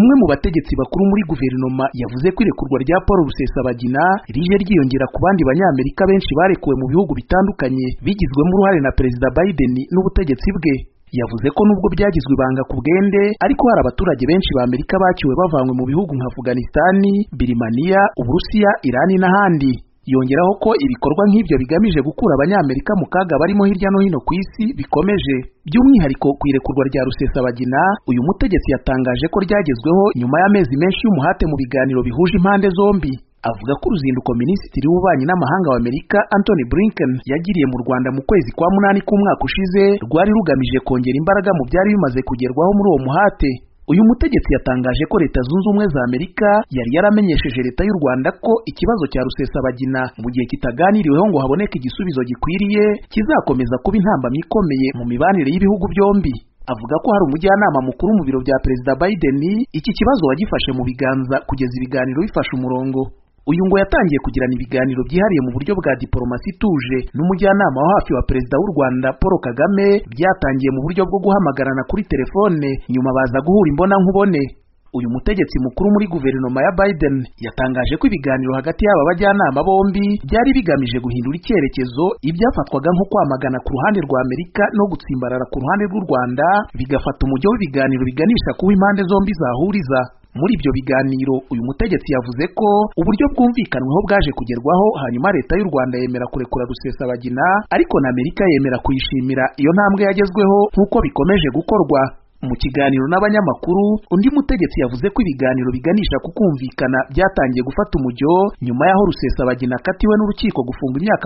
umwe mu bategetsi bakuru muri guverinoma yavuze ko irekurwa rya Paul Rusesabagina rije ryiyongera ku bandi banyamerika benshi barekuwe mu bihugu bitandukanye bigizwemo uruhare na Perezida Biden n'ubutegetsi bwe. Yavuze ko nubwo byagizwe ibanga ku bwende ariko hari abaturage benshi ba Amerika baciwe bavanywe mu bihugu nka Afghanistan, Birmania, Uburusiya, Iran n'ahandi. Yongeraho ko ibikorwa nk'ibyo bigamije gukura abanyamerika mu kaga barimo hirya no hino ku isi bikomeje. By'umwihariko ku irekurwa rya Rusesabagina, uyu mutegetsi yatangaje ko ryagezweho nyuma y'amezi menshi y'umuhate mu biganiro bihuje impande zombi. Avuga ko uruzinduko Minisitiri w'Ububanyi n'Amahanga w'Amerika Antony Blinken yagiriye mu Rwanda mu kwezi kwa munani k'umwaka ushize rwari rugamije kongera imbaraga mu byari bimaze kugerwaho muri uwo muhate. Uyu mutegetsi yatangaje ko Leta Zunze Ubumwe za Amerika yari yaramenyesheje Leta y'u Rwanda ko ikibazo cya Rusesabagina mu gihe kitaganiriweho ngo haboneke igisubizo gikwiriye kizakomeza kuba intambamyi ikomeye mu mibanire y'ibihugu byombi. Avuga ko hari umujyanama mukuru mu biro bya Perezida Biden iki kibazo wagifashe mu biganza kugeza ibiganiro bifashe umurongo. Uyu ngo yatangiye kugirana ibiganiro byihariye mu buryo bwa diplomasi ituje n'umujyanama wa hafi wa Perezida w'u Rwanda Paul Kagame, byatangiye mu buryo bwo guhamagarana kuri telefone nyuma baza guhura imbona nkubone. Uyu mutegetsi mukuru muri guverinoma ya Biden yatangaje ko ibiganiro hagati y'aba bajyanama bombi byari bigamije guhindura icyerekezo ibyafatwaga nko kwamagana ku ruhande rwa Amerika no gutsimbarara ku ruhande rw'u Rwanda, bigafata umujyo w'ibiganiro biganisha kuba impande zombi zahuriza. Muri ibyo biganiro uyu mutegetsi yavuze ko uburyo bwumvikanweho bwaje kugerwaho, hanyuma Leta y'u Rwanda yemera kurekura Rusesabagina ariko na Amerika yemera kuyishimira iyo ntambwe yagezweho nk'uko bikomeje gukorwa. Mu kiganiro n'abanyamakuru, undi mutegetsi yavuze ko ibiganiro biganisha ku kumvikana byatangiye gufata umujyo nyuma y'aho Rusesabagina akatiwe n'urukiko gufungwa imyaka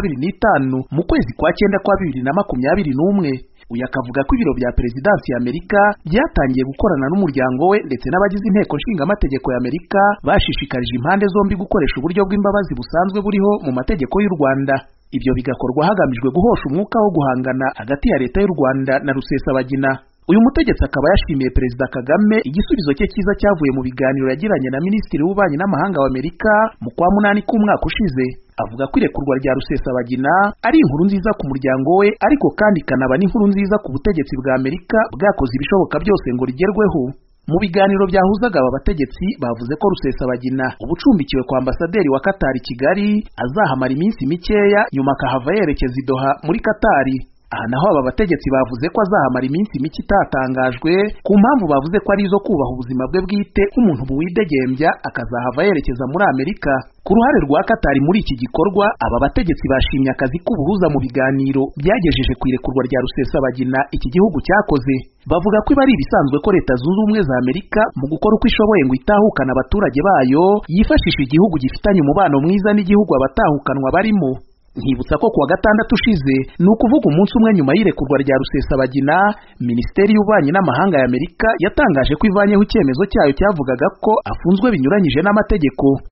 25 mu kwezi kwa 9 kwa 2021. Uyu akavuga ko ibiro bya Perezidansi ya Amerika byatangiye gukorana n'umuryango we ndetse n'abagize inteko nshingamategeko ya Amerika bashishikarije impande zombi gukoresha uburyo bw'imbabazi busanzwe buriho mu mategeko y'u Rwanda. Ibyo bigakorwa hagamijwe guhosha umwuka wo guhangana hagati ya Leta y'u Rwanda na Rusesabagina. Uyu mutegetsi akaba yashimiye Perezida Kagame igisubizo cye cyiza cyavuye mu biganiro yagiranye na Minisitiri w'Ububanyi n'Amahanga w'Amerika mu kwa munani k'umwaka ushize. Avuga ko irekurwa rya Rusesabagina ari inkuru nziza ku muryango we ariko kandi ikanaba n'inkuru nziza ku butegetsi bwa Amerika bwakoze ibishoboka byose ngo rigerweho. Mu biganiro byahuzaga aba bategetsi bavuze ko Rusesabagina ubucumbikiwe kwa ambasaderi wa Qatar i Kigali azahamara iminsi mikeya nyuma akahava yerekeza i Doha muri Qatar. Aha naho aba bategetsi bavuze ko azahamara iminsi mike itatangajwe ku mpamvu bavuze ko ari izo kubaha ubuzima bwe bwite nk'umuntu buwidegembya, akazahava yerekeza muri Amerika. Ku ruhare rwa Qatar muri iki gikorwa, aba bategetsi bashimye akazi k'ubuhuza mu biganiro byagejeje ku irekurwa rya Rusesabagina iki gihugu cyakoze. Bavuga ko iba ari ibisanzwe ko Leta Zunze Ubumwe za Amerika mu gukora uko ishoboye ngo itahukana abaturage bayo yifashisha igihugu gifitanye umubano mwiza n'igihugu abatahukanwa barimo. Nkibutsa ko kuwa gatandatu ushize, ni ukuvuga umunsi umwe nyuma y'irekurwa rya Rusesabagina, Minisiteri y'Ububanyi n'Amahanga ya Amerika yatangaje ko ivanyeho icyemezo cyayo cyavugaga ko afunzwe binyuranyije n'amategeko.